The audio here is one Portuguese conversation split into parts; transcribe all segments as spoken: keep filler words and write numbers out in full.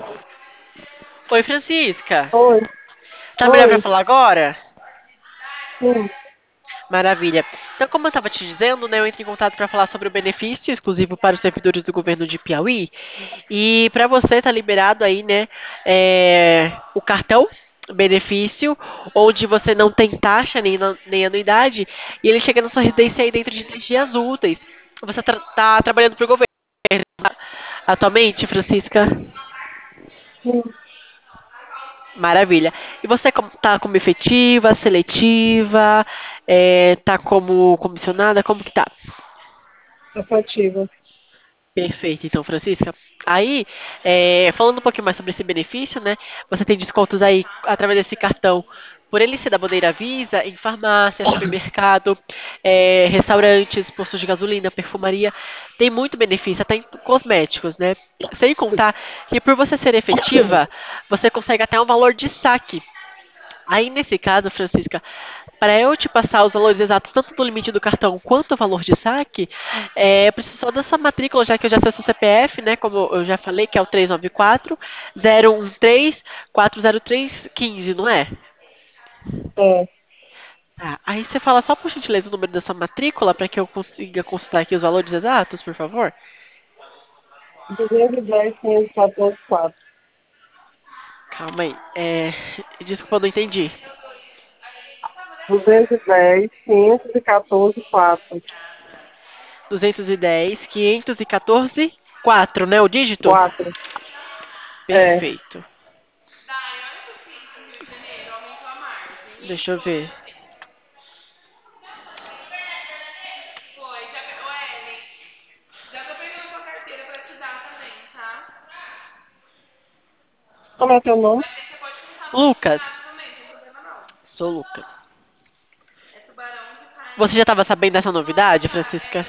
Oi, Francisca. Oi, Tá melhor pra oi, falar agora? sim, Maravilha. Então, como eu estava te dizendo, né, eu entrei em contato para falar sobre o benefício exclusivo para os servidores do governo de Piauí. E para você tá liberado aí, né, é, o cartão benefício, onde você não tem taxa nem, na- nem anuidade, e ele chega na sua residência aí dentro de três dias úteis. Você tra tá trabalhando para o governo atualmente, Francisca? sim, Maravilha. E você com- tá como efetiva, seletiva, é, tá como comissionada, como que tá? afetiva. Perfeito, então, Francisca. Aí, é, falando um pouquinho mais sobre esse benefício, né? Você tem descontos aí através desse cartão, por ele ser da bandeira Visa, em farmácia, supermercado, é, restaurantes, postos de gasolina, perfumaria. Tem muito benefício, até em cosméticos, né? Sem contar que por você ser efetiva, você consegue até um valor de saque. Aí, nesse caso, Francisca, para eu te passar os valores exatos, tanto do limite do cartão quanto do valor de saque, é, eu preciso só da sua matrícula, já que eu já sei o seu C P F, né? Como eu já falei, que é o três nove quatro, zero um três, quatro zero três, um cinco, não é? É, Tá. Aí você fala só por gentileza o número da sua matrícula para que eu consiga consultar aqui os valores exatos, por favor? duzentos e dez, quinhentos e quatorze, quatro. Calma aí. É, desculpa, eu não entendi. duzentos e dez, quinhentos e quatorze, quatro. duzentos e dez, quinhentos e quatorze, quatro, né? O dígito? quatro. É, Perfeito. Deixa eu ver. como é teu nome? Lucas. Sou Lucas. Você já estava sabendo dessa novidade, Francisca?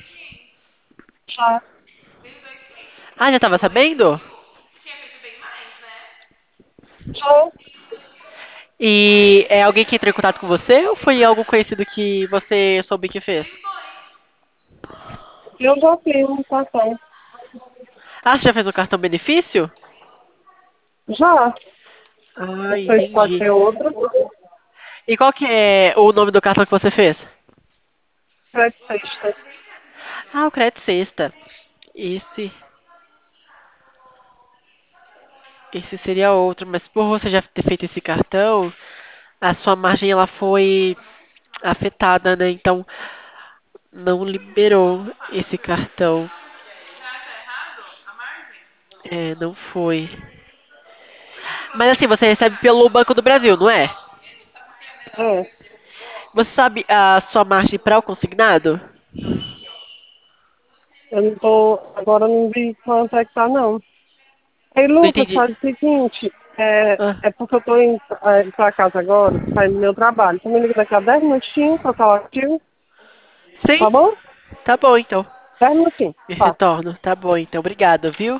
Já, Ah, já estava sabendo? já. E é alguém que entrou em contato com você ou foi algo conhecido que você soube que fez? Eu já fiz um cartão. Ah, você já fez um cartão benefício? Já. Ah, Não sei se pode entendi. ter outro. E qual que é o nome do cartão que você fez? Fred Sexta. Ah, o Crédito Sexta. Esse, esse seria outro, mas por você já ter feito esse cartão, a sua margem ela foi afetada, né? Então não liberou esse cartão. É, não foi. Mas assim, você recebe pelo Banco do Brasil, não é? É, Você sabe a sua margem para o consignado? eu não tô, agora não vi quanto é que tá, não. Ei, Não Lucas, entendi. faz o seguinte, é, Ah, é porque eu tô indo é, pra casa agora, saindo do meu trabalho. Você me liga daqui a dez minutinhos pra falar contigo, sim? tá bom? Tá bom, então. dez minutinhos, Me tá. retorno. Tá bom, então. Obrigado, viu?